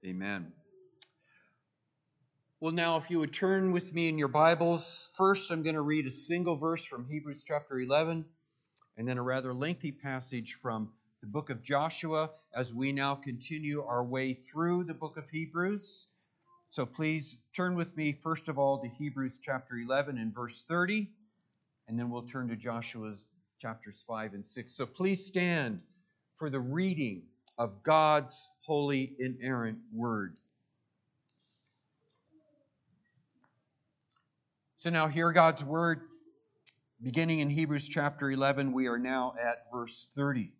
Amen. Well, now, if you would turn with me in your Bibles, first I'm going to read a single verse from Hebrews chapter 11, and then a rather lengthy passage from the book of Joshua as we now continue our way through the book of Hebrews. So please turn with me, first of all, to Hebrews chapter 11 and verse 30, and then we'll turn to Joshua's chapters 5 and 6. So please stand for the reading of God's holy, inerrant word. So now hear God's word. Beginning in Hebrews chapter 11, we are now at verse 30.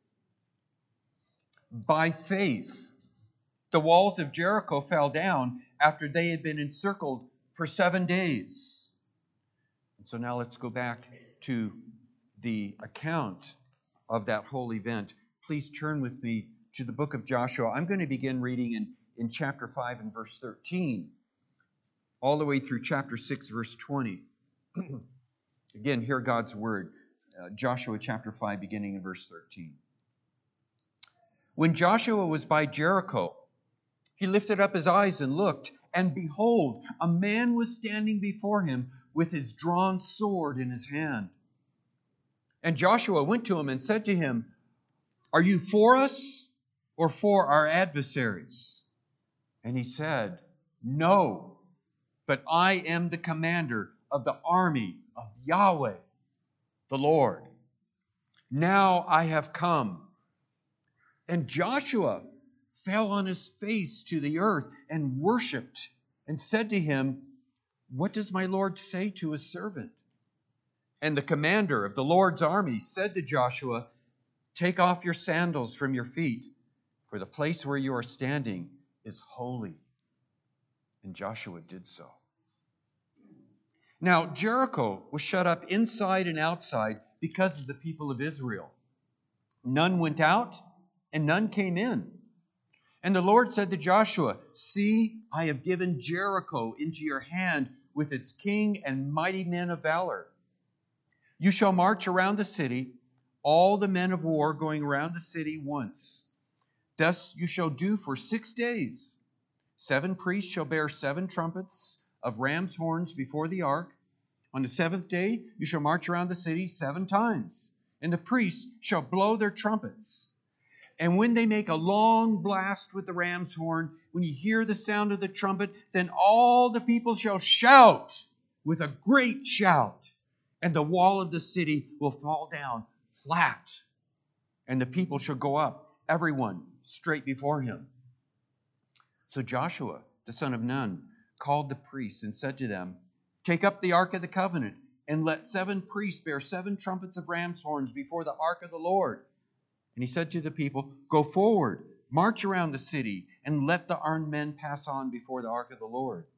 By faith, the walls of Jericho fell down after they had been encircled for 7 days. And so now let's go back to the account of that whole event. Please turn with me to the book of Joshua. I'm going to begin reading in chapter 5 and verse 13, all the way through chapter 6, verse 20. Again, hear God's word. Joshua chapter 5, beginning in verse 13. When Joshua was by Jericho, he lifted up his eyes and looked, and behold, a man was standing before him with his drawn sword in his hand. And Joshua went to him and said to him, "Are you for us or for our adversaries?" And he said, "No, but I am the commander of the army of Yahweh, the Lord. Now I have come." And Joshua fell on his face to the earth and worshipped and said to him, "What does my Lord say to his servant?" And the commander of the Lord's army said to Joshua, "Take off your sandals from your feet, for the place where you are standing is holy." And Joshua did so. Now Jericho was shut up inside and outside because of the people of Israel. None went out and none came in. And the Lord said to Joshua, "See, I have given Jericho into your hand with its king and mighty men of valor. You shall march around the city, all the men of war going around the city once. Thus you shall do for 6 days. 7 priests shall bear 7 trumpets of ram's horns before the ark. On the 7th day you shall march around the city 7 times, and the priests shall blow their trumpets. And when they make a long blast with the ram's horn, when you hear the sound of the trumpet, then all the people shall shout with a great shout, and the wall of the city will fall down flat, and the people shall go up, everyone straight before him." So Joshua, the son of Nun, called the priests and said to them, "Take up the ark of the covenant, and let 7 priests bear 7 trumpets of ram's horns before the ark of the Lord." And he said to the people, "Go forward, march around the city, and let the armed men pass on before the ark of the Lord."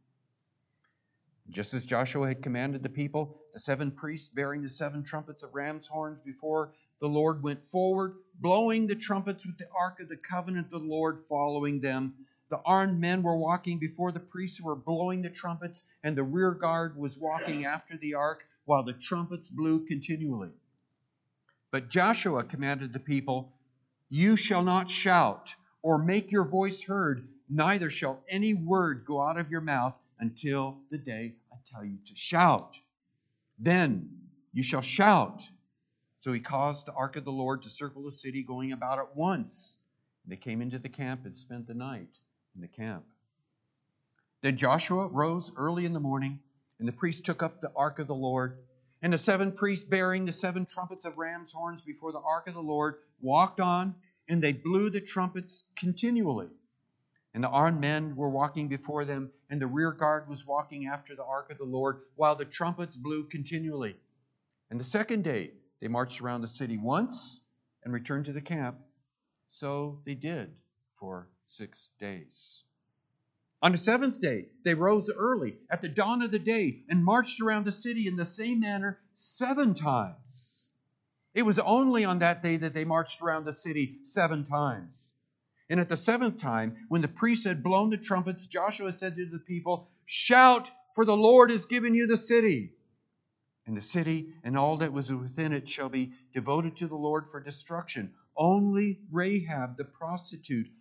Just as Joshua had commanded the people, the 7 priests bearing the 7 trumpets of ram's horns before the Lord went forward, blowing the trumpets with the ark of the covenant of the Lord following them. The armed men were walking before the priests who were blowing the trumpets, and the rear guard was walking after the ark while the trumpets blew continually. But Joshua commanded the people, "You shall not shout or make your voice heard, neither shall any word go out of your mouth until the day I tell you to shout. Then you shall shout." So he caused the ark of the Lord to circle the city, going about it once. They came into the camp and spent the night in the camp. Then Joshua rose early in the morning, and the priests took up the ark of the Lord. And the 7 priests bearing the 7 trumpets of ram's horns before the ark of the Lord walked on, and they blew the trumpets continually. And the armed men were walking before them, and the rear guard was walking after the ark of the Lord, while the trumpets blew continually. And the 2nd day they marched around the city once and returned to the camp. So they did for 6 days. On the 7th day, they rose early at the dawn of the day and marched around the city in the same manner 7 times. It was only on that day that they marched around the city 7 times. And at the 7th time, when the priests had blown the trumpets, Joshua said to the people, "Shout, for the Lord has given you the city. And the city and all that was within it shall be devoted to the Lord for destruction. Only Rahab the prostitute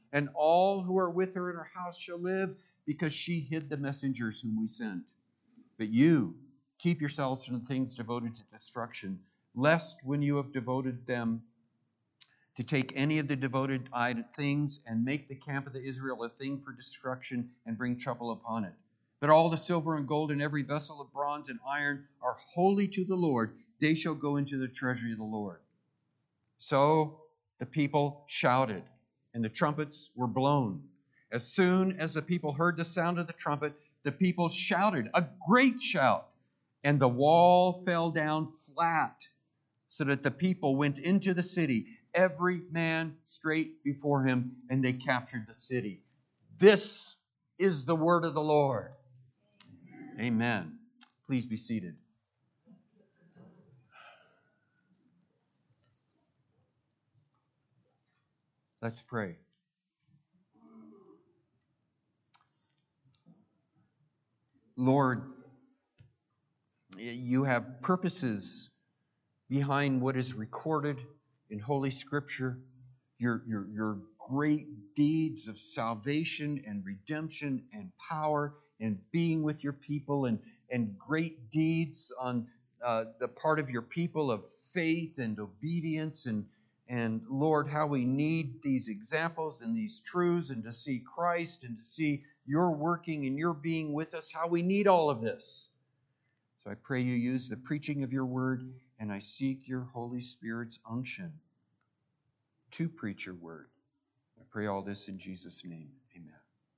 and all who are with her in her house shall live, because she hid the messengers whom we sent. But you, keep yourselves from the things devoted to destruction, lest when you have devoted them to take any of the devoted things and make the camp of the Israel a thing for destruction and bring trouble upon it. But all the silver and gold and every vessel of bronze and iron are holy to the Lord. They shall go into the treasury of the Lord. So the people shouted, and the trumpets were blown. As soon as the people heard the sound of the trumpet, the people shouted a great shout, and the wall fell down flat, so that the people went into the city, every man straight before him, and they captured the city. This is the word of the Lord. Amen. Please be seated. Let's pray. Lord, you have purposes behind what is recorded in Holy Scripture, your great deeds of salvation and redemption and power and being with your people, and great deeds on the part of your people of faith and obedience, and Lord, how we need these examples and these truths, and to see Christ and to see your working and your being with us, how we need all of this. So I pray you use the preaching of your word, and I seek your Holy Spirit's unction to preach your word. I pray all this in Jesus' name. Amen.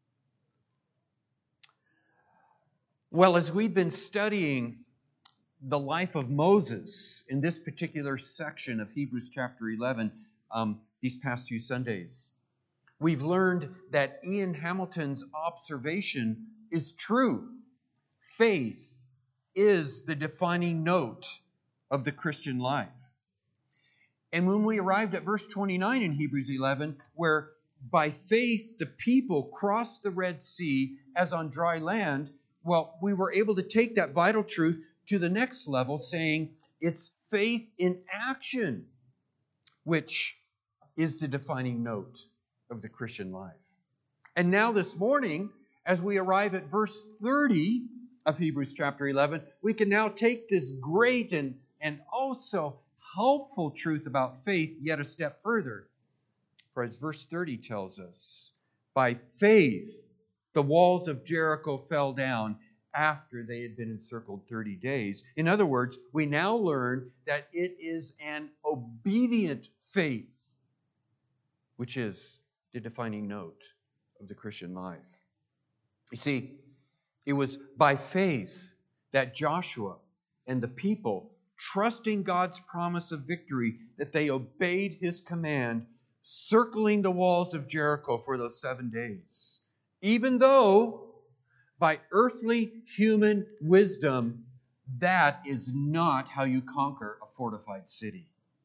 Well, as we've been studying the life of Moses in this particular section of Hebrews chapter 11 these past few Sundays, we've learned that Ian Hamilton's observation is true. Faith is the defining note of the Christian life. And when we arrived at verse 29 in Hebrews 11, where by faith the people crossed the Red Sea as on dry land, well, we were able to take that vital truth to the next level, saying it's faith in action, which is the defining note of the Christian life. And now this morning, as we arrive at verse 30 of Hebrews chapter 11, we can now take this great and also helpful truth about faith yet a step further. For as verse 30 tells us, by faith the walls of Jericho fell down after they had been encircled 30 days. In other words, we now learn that it is an obedient faith, which is the defining note of the Christian life. You see, it was by faith that Joshua and the people, trusting God's promise of victory, that they obeyed his command, circling the walls of Jericho for those 7 days. Even though, by earthly human wisdom, that is not how you conquer a fortified city.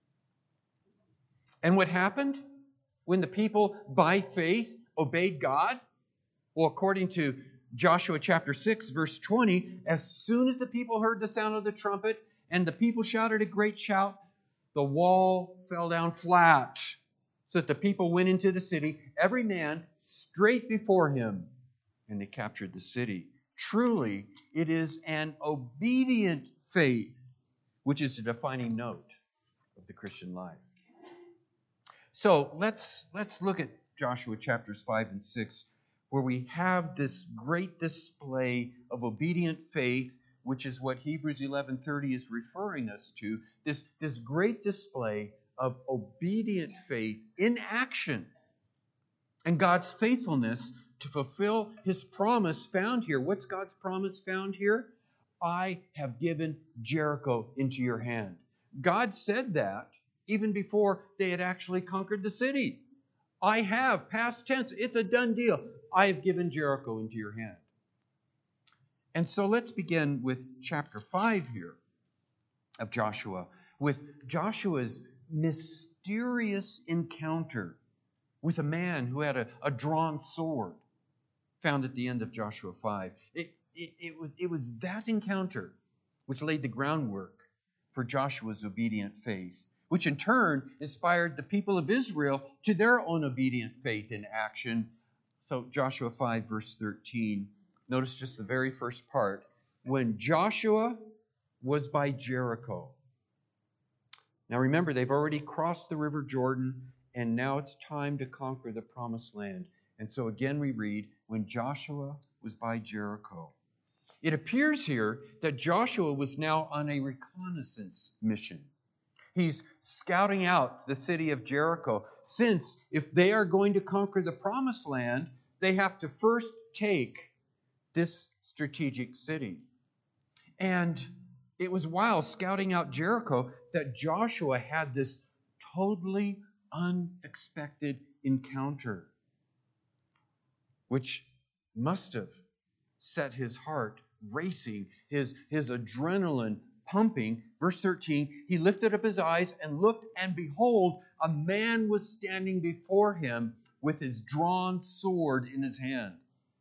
And what happened when the people, by faith, obeyed God? Well, according to Joshua chapter 6, verse 20, as soon as the people heard the sound of the trumpet and the people shouted a great shout, the wall fell down flat, so that the people went into the city, every man straight before him, and they captured the city. Truly, it is an obedient faith, which is the defining note of the Christian life. So let's look at Joshua chapters 5 and 6, where we have this great display of obedient faith, which is what Hebrews 11:30 is referring us to, this great display of obedient faith in action, and God's faithfulness to fulfill his promise found here. What's God's promise found here? I have given Jericho into your hand. God said that even before they had actually conquered the city. I have, past tense, it's a done deal. I have given Jericho into your hand. And so let's begin with chapter 5 here of Joshua, with Joshua's mysterious encounter with a man who had a drawn sword, found at the end of Joshua 5. It was that encounter which laid the groundwork for Joshua's obedient faith. which in turn inspired the people of Israel to their own obedient faith in action. So Joshua 5, verse 13. Notice just the very first part. When Joshua was by Jericho. Now remember, they've already crossed the river Jordan, and now it's time to conquer the promised land. And so again we read, when Joshua was by Jericho. It appears here that Joshua was now on a reconnaissance mission. He's scouting out the city of Jericho, since if they are going to conquer the promised land, they have to first take this strategic city. And it was while scouting out Jericho that Joshua had this totally unexpected encounter, which must have set his heart racing, his adrenaline pumping. Verse 13, he lifted up his eyes and looked, and behold, a man was standing before him with his drawn sword in his hand.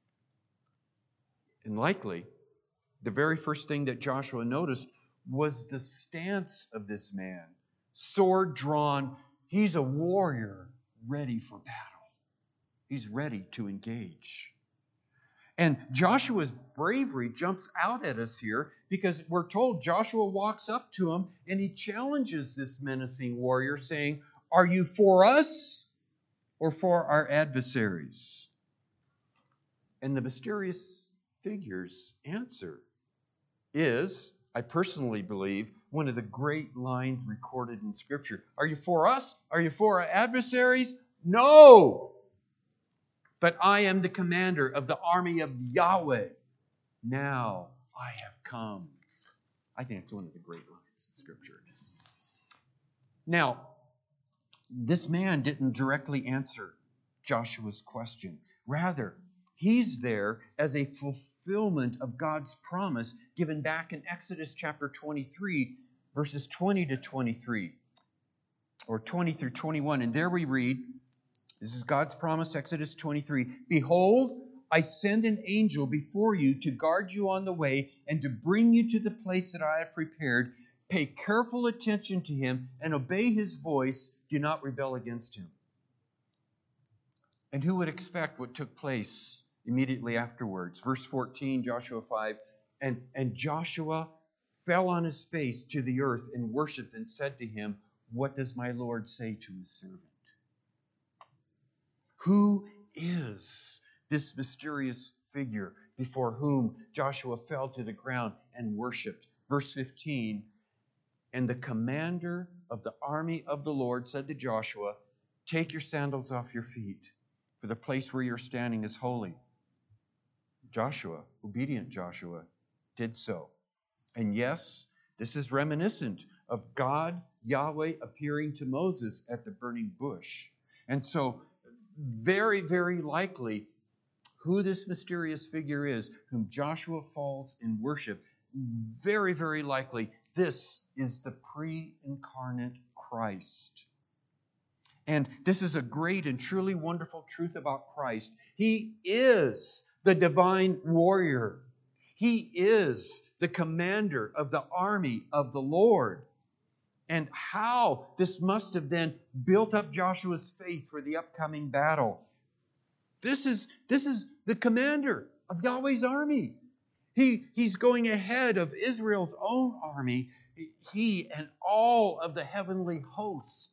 And likely, the very first thing that Joshua noticed was the stance of this man. Sword drawn. He's a warrior ready for battle. He's ready to engage. And Joshua's bravery jumps out at us here because we're told Joshua walks up to him and he challenges this menacing warrior, saying, "Are you for us or for our adversaries?" And the mysterious figure's answer is, I personally believe, one of the great lines recorded in Scripture. Are you for us? Are you for our adversaries? No! But I am the commander of the army of Yahweh. Now I have come. I think it's one of the great lines in Scripture. Now, this man didn't directly answer Joshua's question. Rather, he's there as a fulfillment of God's promise given back in Exodus chapter 23, verses 20 to 23, or 20 through 21. And there we read, this is God's promise, Exodus 23. Behold, I send an angel before you to guard you on the way and to bring you to the place that I have prepared. Pay careful attention to him and obey his voice. Do not rebel against him. And who would expect what took place immediately afterwards? Verse 14, Joshua 5. And Joshua fell on his face to the earth and worshipped and said to him, "What does my Lord say to his servant?" Who is this mysterious figure before whom Joshua fell to the ground and worshipped? Verse 15, and the commander of the army of the Lord said to Joshua, "Take your sandals off your feet, for the place where you're standing is holy." Joshua, obedient Joshua, did so. And yes, this is reminiscent of God, Yahweh, appearing to Moses at the burning bush. And so, very, very likely, who this mysterious figure is, whom Joshua falls in worship, very, very likely, this is the pre-incarnate Christ. And this is a great and truly wonderful truth about Christ. He is the divine warrior. He is the commander of the army of the Lord. And how this must have then built up Joshua's faith for the upcoming battle. This is the commander of Yahweh's army. He's going ahead of Israel's own army. He and all of the heavenly host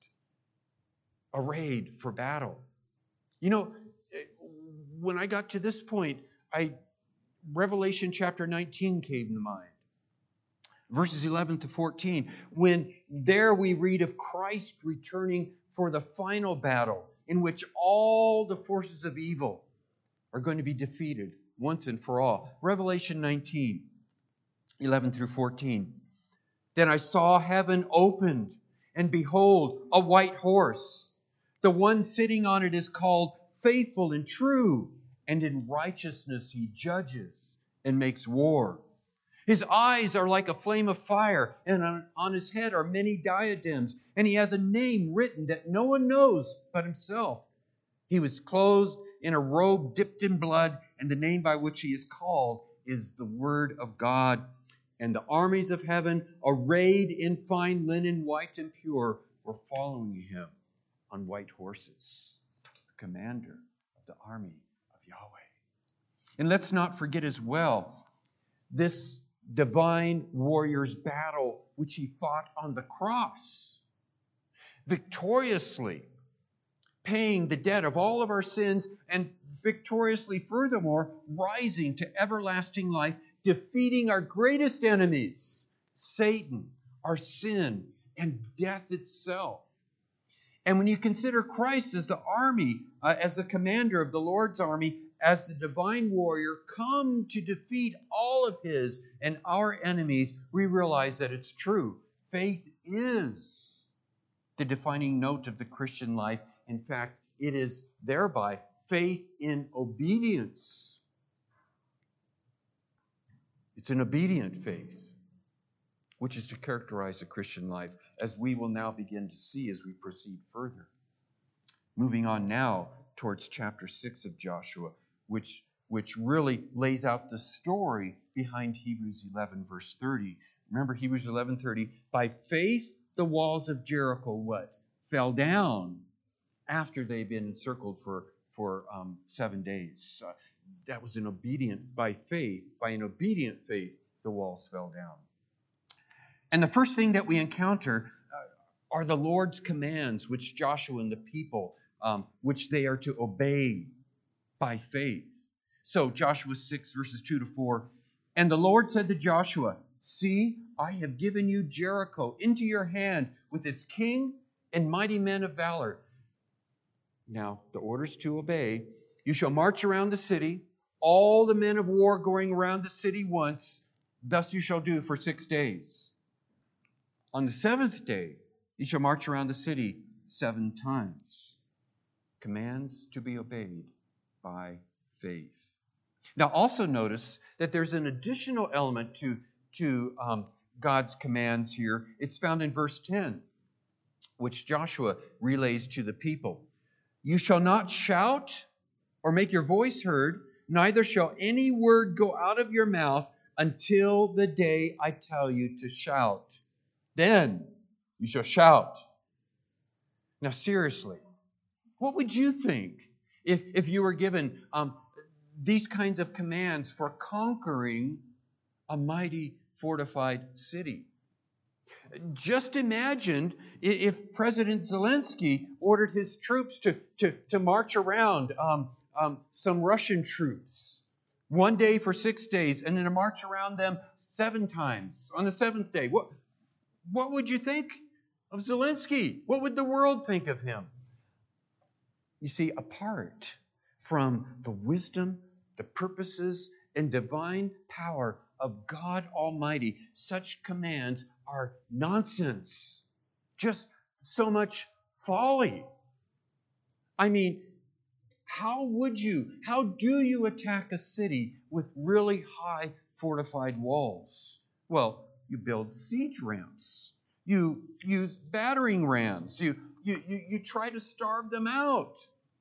arrayed for battle. You know, when I got to this point, Revelation chapter 19 came to mind. Verses 11 to 14, when there we read of Christ returning for the final battle in which all the forces of evil are going to be defeated once and for all. Revelation 19, 11 through 14. Then I saw heaven opened, and behold, a white horse. The one sitting on it is called Faithful and True, and in righteousness he judges and makes war. His eyes are like a flame of fire, and on his head are many diadems, and he has a name written that no one knows but himself. He was clothed in a robe dipped in blood, and the name by which he is called is the Word of God. And the armies of heaven, arrayed in fine linen, white and pure, were following him on white horses. It's the commander of the army of Yahweh. And let's not forget as well this divine warrior's battle which he fought on the cross, victoriously paying the debt of all of our sins, and victoriously, furthermore, rising to everlasting life, defeating our greatest enemies, Satan, our sin, and death itself. And when you consider Christ as the army, as the commander of the Lord's army, as the divine warrior, come to defeat all of his and our enemies, we realize that it's true. Faith is the defining note of the Christian life. In fact, it is thereby faith in obedience. It's an obedient faith, which is to characterize the Christian life, as we will now begin to see as we proceed further. Moving on now towards chapter 6 of Joshua, which really lays out the story behind Hebrews 11, verse 30. Remember Hebrews 11:30, by faith the walls of Jericho what? Fell down after they'd been encircled for 7 days. That was by an obedient faith, the walls fell down. And the first thing that we encounter are the Lord's commands, which Joshua and the people, which they are to obey by faith. So Joshua 6, verses 2 to 4, and the Lord said to Joshua, see, I have given you Jericho into your hand with its king and mighty men of valor. Now, the orders to obey. You shall march around the city, all the men of war going around the city once. Thus you shall do for 6 days. On the 7th day, you shall march around the city 7 times. Commands to be obeyed by faith. Now, also notice that there's an additional element to God's commands here. It's found in verse 10, which Joshua relays to the people. You shall not shout or make your voice heard, neither shall any word go out of your mouth until the day I tell you to shout. Then you shall shout. Now, seriously, what would you think if you were given these kinds of commands for conquering a mighty fortified city? Just imagine if President Zelensky ordered his troops to march around some Russian troops one day for 6 days, and then to march around them 7 times on the 7th day. What would you think of Zelensky? What would the world think of him? You see, apart from the wisdom, the purposes, and divine power of God Almighty, such commands are nonsense. Just so much folly. I mean, how do you attack a city with really high fortified walls? Well, you build siege ramps. You use battering rams. You try to starve them out.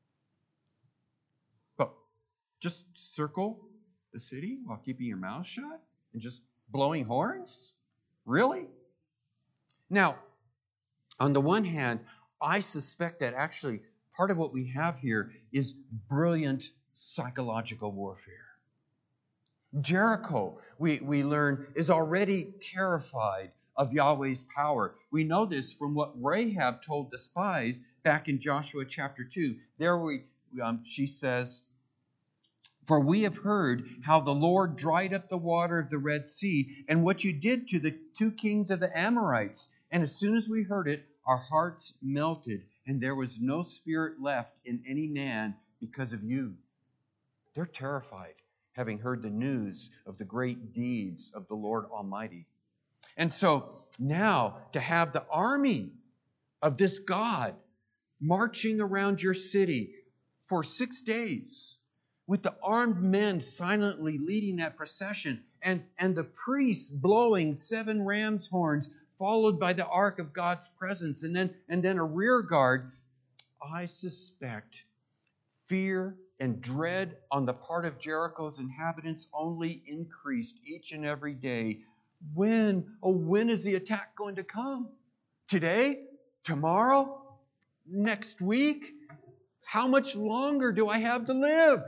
But just circle the city while keeping your mouth shut and just blowing horns? Really? Now, on the one hand, I suspect that actually part of what we have here is brilliant psychological warfare. Jericho, we learn, is already terrified of Yahweh's power. We know this from what Rahab told the spies back in Joshua chapter 2. There she says, for we have heard how the Lord dried up the water of the Red Sea and what you did to the 2 kings of the Amorites. And as soon as we heard it, our hearts melted, and there was no spirit left in any man because of you. They're terrified, having heard the news of the great deeds of the Lord Almighty. And so now to have the army of this God marching around your city for 6 days, with the armed men silently leading that procession, and the priests blowing 7 ram's horns, followed by the ark of God's presence, and then a rear guard, I suspect fear and dread on the part of Jericho's inhabitants only increased each and every day. When is the attack going to come? Today? Tomorrow? Next week? How much longer do I have to live?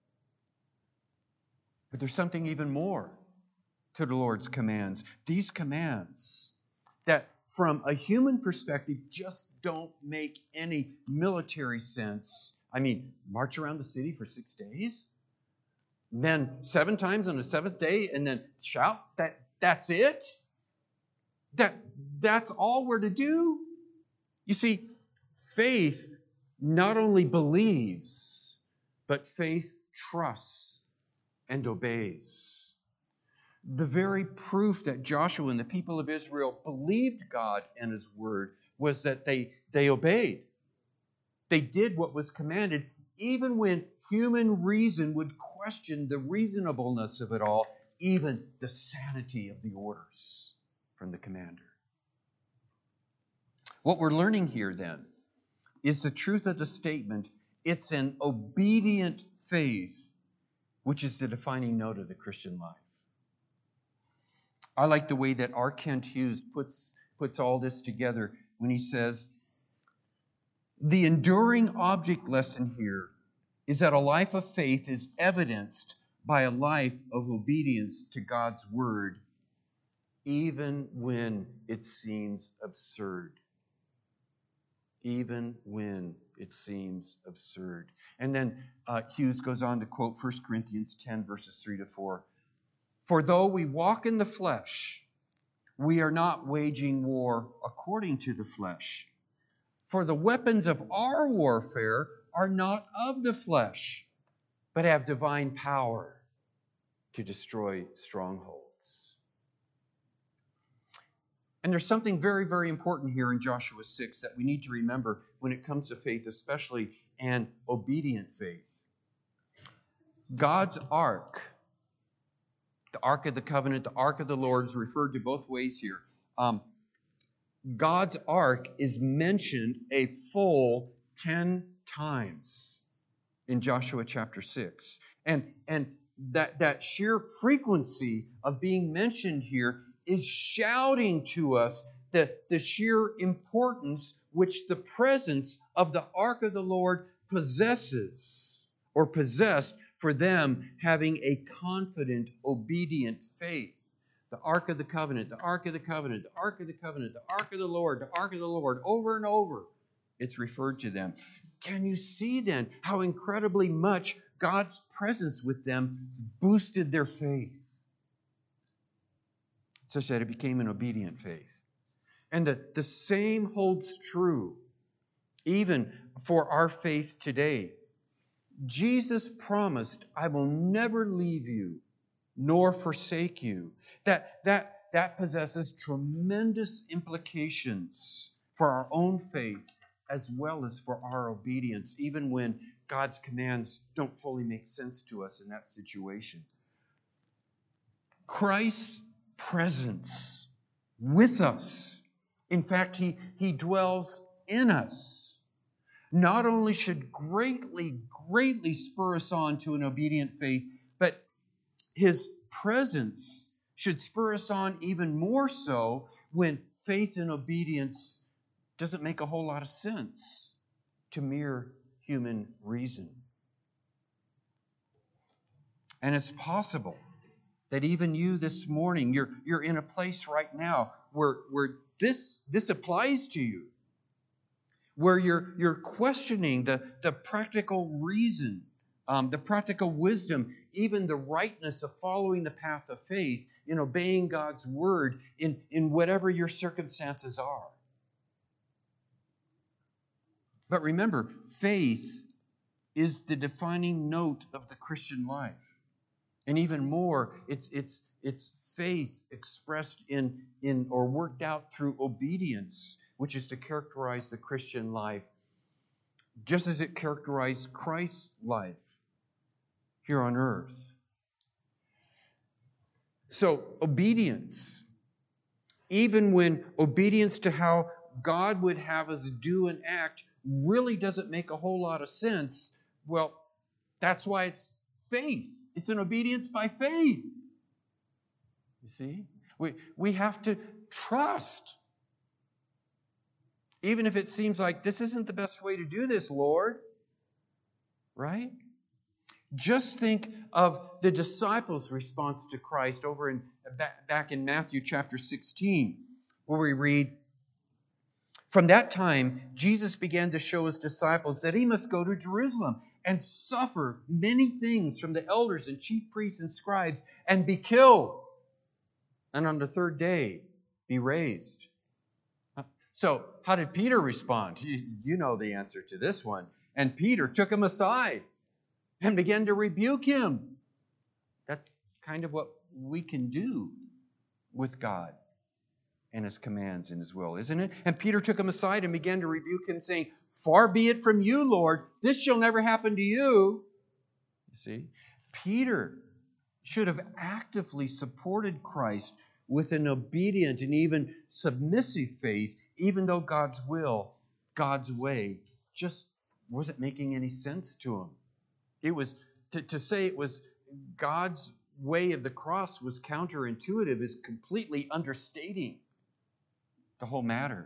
But there's something even more to the Lord's commands. These commands that from a human perspective just don't make any military sense. I mean, march around the city for 6 days? Then 7 times on the 7th day and then shout? That's it? That's all we're to do? You see, faith not only believes, but faith trusts and obeys. The very proof that Joshua and the people of Israel believed God and His Word was that they obeyed. They did what was commanded, even when human reason would question the reasonableness of it all, even the sanity of the orders from the commander. What we're learning here, then, is the truth of the statement, it's an obedient faith, which is the defining note of the Christian life. I like the way that R. Kent Hughes puts all this together when he says, the enduring object lesson here is that a life of faith is evidenced by a life of obedience to God's Word, even when it seems absurd. Even when it seems absurd. And then Hughes goes on to quote 1 Corinthians 10, verses 3 to 4. For though we walk in the flesh, we are not waging war according to the flesh. For the weapons of our warfare are not of the flesh, but have divine power to destroy strongholds. And there's something very, very important here in Joshua 6 that we need to remember when it comes to faith, especially an obedient faith. God's ark, the Ark of the Covenant, the Ark of the Lord, is referred to both ways here. God's ark is mentioned a full 10 times in Joshua chapter 6. And that sheer frequency of being mentioned here is shouting to us the sheer importance which the presence of the ark of the Lord possesses or possessed for them having a confident, obedient faith. The Ark of the Covenant, the Ark of the Covenant, the Ark of the Covenant, the Ark of the Lord, the Ark of the Lord, over and over, it's referred to them. Can you see then how incredibly much God's presence with them boosted their faith, such that it became an obedient faith? And the same holds true even for our faith today. Jesus promised, I will never leave you nor forsake you. That possesses tremendous implications for our own faith as well as for our obedience, even when God's commands don't fully make sense to us in that situation. Christ's presence with us, in fact, He dwells in us, not only should greatly spur us on to an obedient faith, but His presence should spur us on even more so when faith and obedience doesn't make a whole lot of sense to mere human reason. And it's possible that even you this morning, you're in a place right now where this applies to you, where you're questioning the practical reason, the practical wisdom, even the rightness of following the path of faith in obeying God's Word in whatever your circumstances are. But remember, faith is the defining note of the Christian life. And even more, it's faith expressed in or worked out through obedience, which is to characterize the Christian life, just as it characterized Christ's life here on earth. So, obedience, even when obedience to how God would have us do and act really doesn't make a whole lot of sense, well, that's why it's faith. It's an obedience by faith. You see? We have to trust. Even if it seems like this isn't the best way to do this, Lord. Right? Just think of the disciples' response to Christ back in Matthew chapter 16, where we read, "From that time, Jesus began to show his disciples that he must go to Jerusalem and suffer many things from the elders and chief priests and scribes and be killed, and on the third day be raised." So, how did Peter respond? You know the answer to this one. And Peter took him aside and began to rebuke him. That's kind of what we can do with God and his commands and his will, isn't it? And Peter took him aside and began to rebuke him, saying, "Far be it from you, Lord, this shall never happen to you." You see, Peter should have actively supported Christ with an obedient and even submissive faith, even though God's will, God's way, just wasn't making any sense to him. It was to say it was God's way of the cross was counterintuitive is completely understating the whole matter.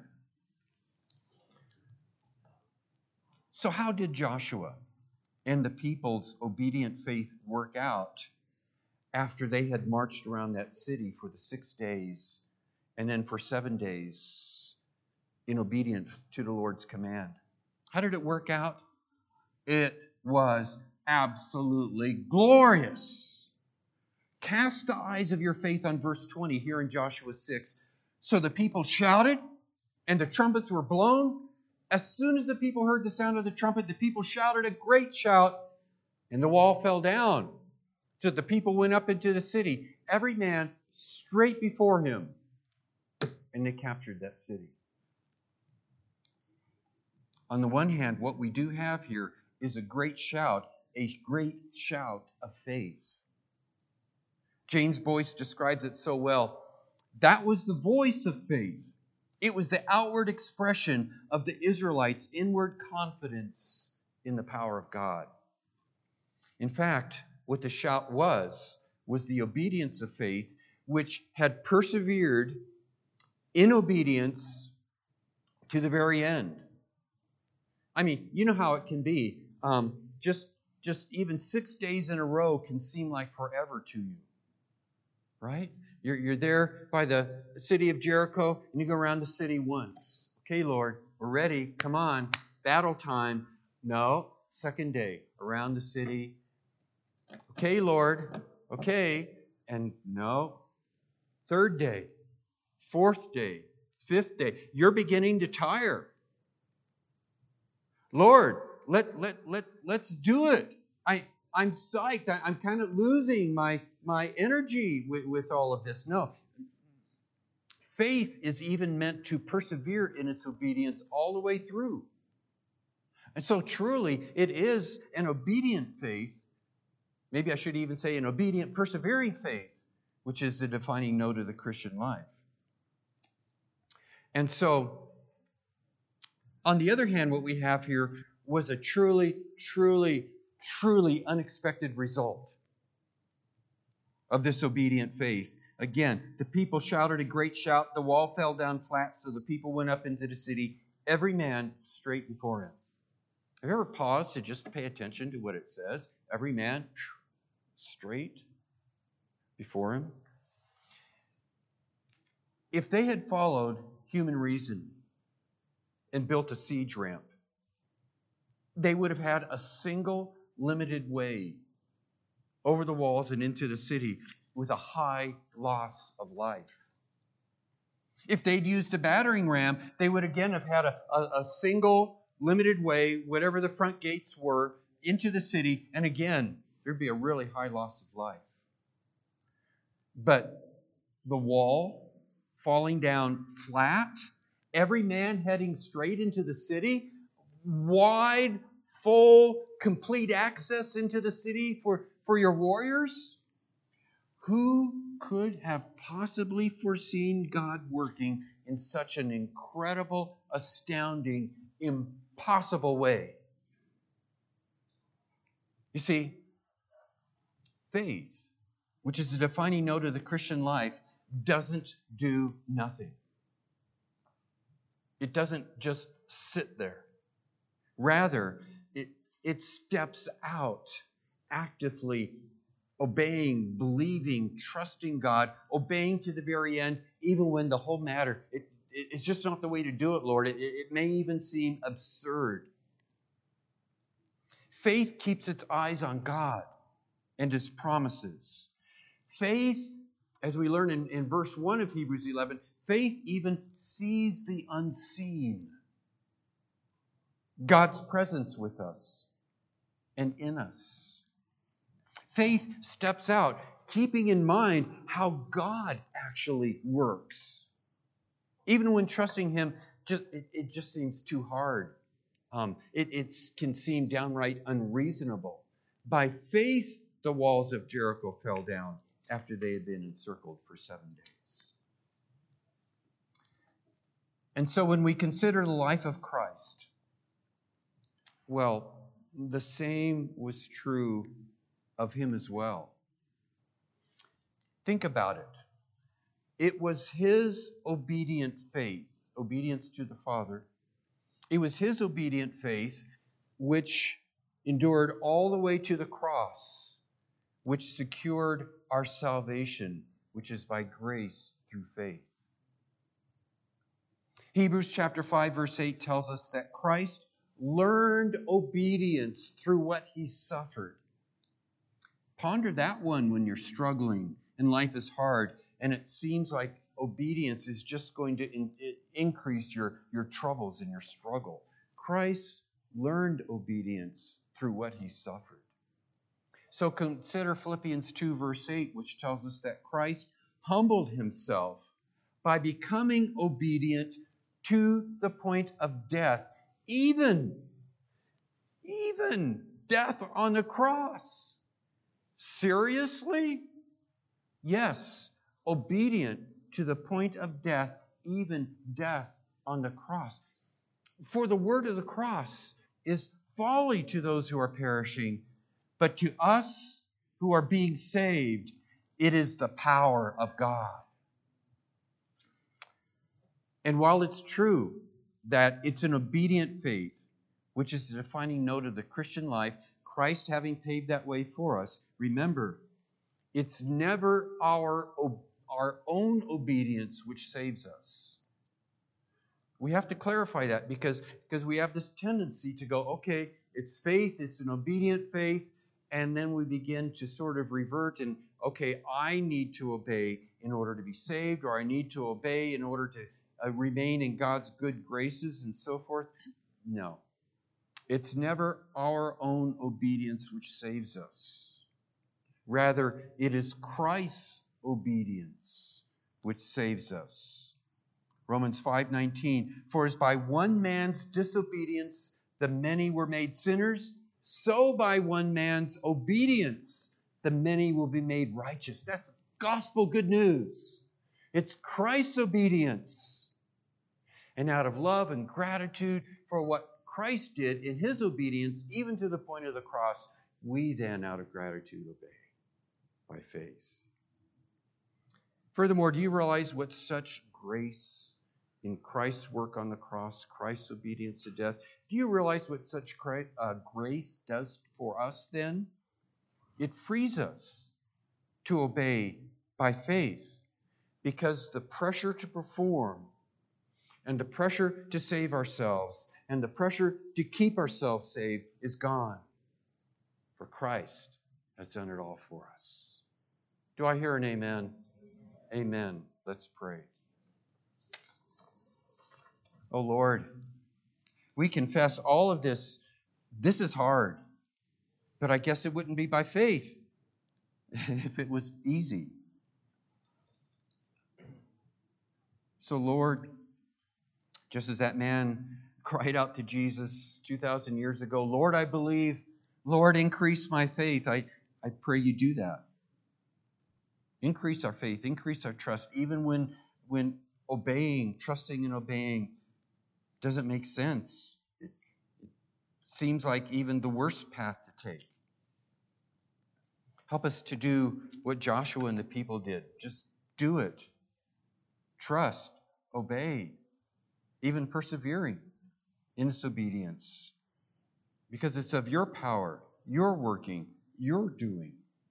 So how did Joshua and the people's obedient faith work out after they had marched around that city for the 6 days and then for 7 days in obedience to the Lord's command? How did it work out? It was absolutely glorious. Cast the eyes of your faith on verse 20 here in Joshua 6. "So the people shouted, and the trumpets were blown. As soon as the people heard the sound of the trumpet, the people shouted a great shout, and the wall fell down. So the people went up into the city, every man straight before him, and they captured that city." On the one hand, what we do have here is a great shout of faith. James Boyce describes it so well. That was the voice of faith. It was the outward expression of the Israelites' inward confidence in the power of God. In fact, what the shout was the obedience of faith, which had persevered in obedience to the very end. I mean, you know how it can be. Just even 6 days in a row can seem like forever to you, right? You're there by the city of Jericho, and you go around the city once. "Okay, Lord, we're ready. Come on, battle time." No, second day around the city. "Okay, Lord, okay," and no. Third day, fourth day, fifth day. You're beginning to tire. "Lord, let's do it. I'm psyched. I'm kind of losing my energy with all of this." No. Faith is even meant to persevere in its obedience all the way through. And so truly, it is an obedient faith. Maybe I should even say an obedient, persevering faith, which is the defining note of the Christian life. And so, on the other hand, what we have here was a truly, truly, truly unexpected result of this obedient faith. Again, the people shouted a great shout. The wall fell down flat, so the people went up into the city, every man straight before him. Have you ever paused to just pay attention to what it says? Every man straight before him. If they had followed human reason and built a siege ramp, they would have had a single limited way over the walls and into the city with a high loss of life. If they'd used a battering ram, they would again have had a single limited way, whatever the front gates were, into the city, and again, there'd be a really high loss of life. But the wall falling down flat, every man heading straight into the city, wide, full, complete access into the city for your warriors. Who could have possibly foreseen God working in such an incredible, astounding, impossible way? You see, faith, which is the defining note of the Christian life, doesn't do nothing. It doesn't just sit there. Rather, it steps out, actively obeying, believing, trusting God, obeying to the very end, even when the whole matter, it's just not the way to do it, Lord. It may even seem absurd. Faith keeps its eyes on God and His promises. Faith, as we learn in verse 1 of Hebrews 11, faith even sees the unseen. God's presence with us and in us. Faith steps out, keeping in mind how God actually works. Even when trusting Him, it just seems too hard. It can seem downright unreasonable. By faith, the walls of Jericho fell down after they had been encircled for 7 days. And so when we consider the life of Christ, well, the same was true of Him as well. Think about it. It was His obedient faith, obedience to the Father. It was His obedient faith which endured all the way to the cross, which secured our salvation, which is by grace through faith. Hebrews chapter 5, verse 8 tells us that Christ learned obedience through what He suffered. Ponder that one when you're struggling and life is hard and it seems like obedience is just going to increase your troubles and your struggle. Christ learned obedience through what He suffered. So consider Philippians 2, verse 8, which tells us that Christ humbled Himself by becoming obedient to the point of death, even death on the cross. Seriously? Yes, obedient to the point of death, even death on the cross. For the word of the cross is folly to those who are perishing, but to us who are being saved, it is the power of God. And while it's true that it's an obedient faith, which is the defining note of the Christian life, Christ having paved that way for us, remember, it's never our own obedience which saves us. We have to clarify that because we have this tendency to go, okay, it's faith, it's an obedient faith, and then we begin to sort of revert and, okay, I need to obey in order to be saved, or I need to obey in order to remain in God's good graces and so forth. No. It's never our own obedience which saves us. Rather, it is Christ's obedience which saves us. Romans 5:19, for as by one man's disobedience the many were made sinners, so by one man's obedience the many will be made righteous. That's gospel good news. It's Christ's obedience. And out of love and gratitude for what Christ did in His obedience, even to the point of the cross, we then, out of gratitude, obey by faith. Furthermore, do you realize what such grace in Christ's work on the cross, Christ's obedience to death, do you realize what such grace does for us then? It frees us to obey by faith, because the pressure to perform and the pressure to save ourselves and the pressure to keep ourselves saved is gone. For Christ has done it all for us. Do I hear an amen? Amen. Let's pray. Oh Lord, we confess all of this. This is hard, but I guess it wouldn't be by faith if it was easy. So Lord, just as that man cried out to Jesus 2,000 years ago, Lord, I believe. Lord, increase my faith. I pray you do that. Increase our faith, increase our trust, even when obeying, trusting and obeying doesn't make sense. It seems like even the worst path to take. Help us to do what Joshua and the people did. Just do it. Trust, obey. even persevering in its obedience, because it's of your power, your working, your doing,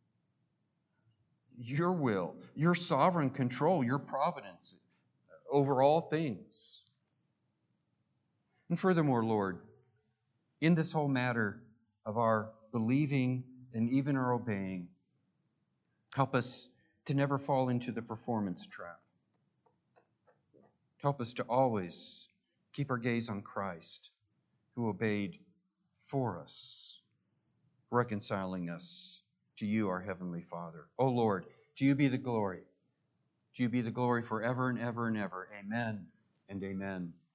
your will, your sovereign control, your providence over all things. And furthermore, Lord, in this whole matter of our believing and even our obeying, help us to never fall into the performance trap. Help us to always keep our gaze on Christ, who obeyed for us, reconciling us to you, our Heavenly Father. O Lord, to you be the glory. To you be the glory forever and ever and ever. Amen and amen.